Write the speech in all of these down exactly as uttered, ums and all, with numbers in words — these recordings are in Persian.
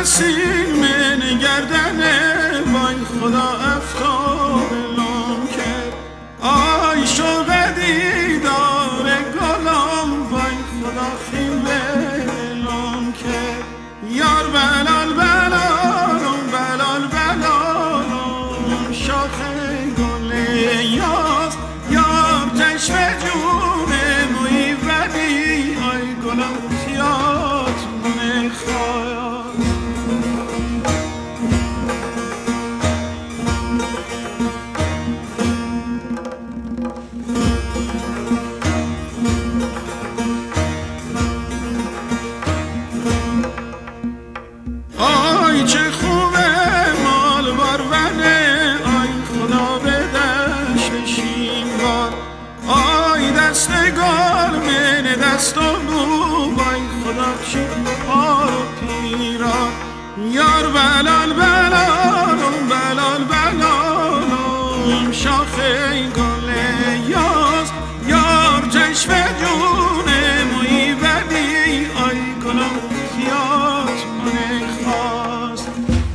بسیل من گردنه وای خدا افتاد لام کرد آی شوق دیدار گلام وای خدا خیلی لام کرد یار بلال بلالم بلال بلالم شاخ گل یاز یار چشم جون موی ولی آی گلم تیات میخواد دستم بو وای خدا چی پا رو پیران یار بلال بلالم بلال بلالم شاخ گل یاز یار چشم جونه موی ولی آی گلم تیات من خواست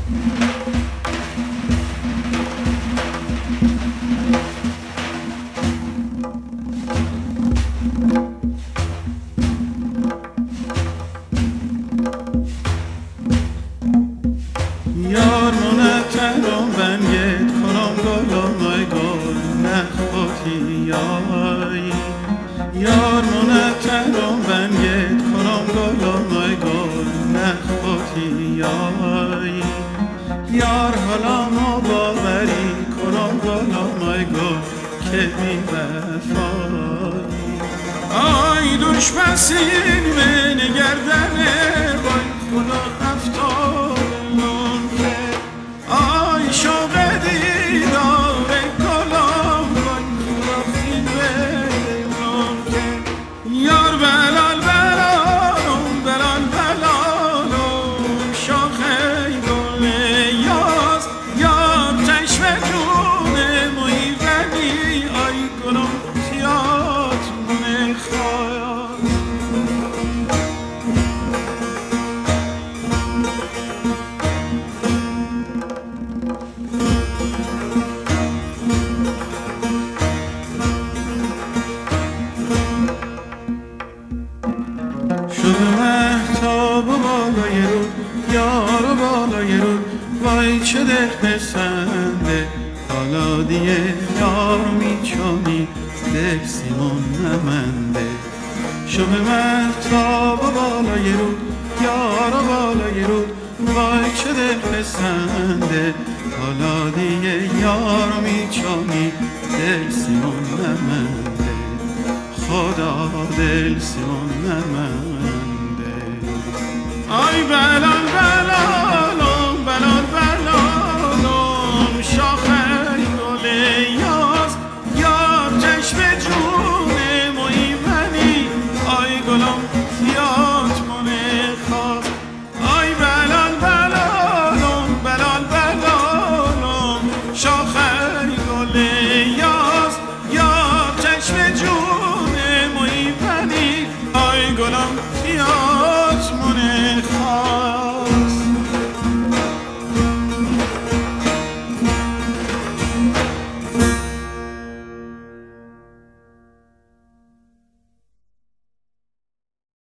یار منترم بنگت کنم گلم ای گل نخوتی یای یار منترم بنگت کنم گلم ای گل نخوتی یای یار حالا ما باوری کنم گلم ای گل که بی وفایی آی دوش بسیل من گردنه وای خدا افتاد آی شوق دیدار گلام وای خدا خیلی لام کرد یار بلال بلالم بلال بلالم شاخ گل یاز یار چشم جون موی ولی آی گلم تیات میخواد بالای رود یار و بالای رود وای چه دل پسنده حالا دیگه یار میچونی دل سیمون نمنده شب مهتاب و بالای رود یار و بالای رود وای چه دل پسنده حالا دیگه یار میچونی دل سیمون نمنده خدا دل سیمون نمنده آی بلال بلالم بلال بلالم شاخ گل یاز یار چشم جون موی ولی آی گلم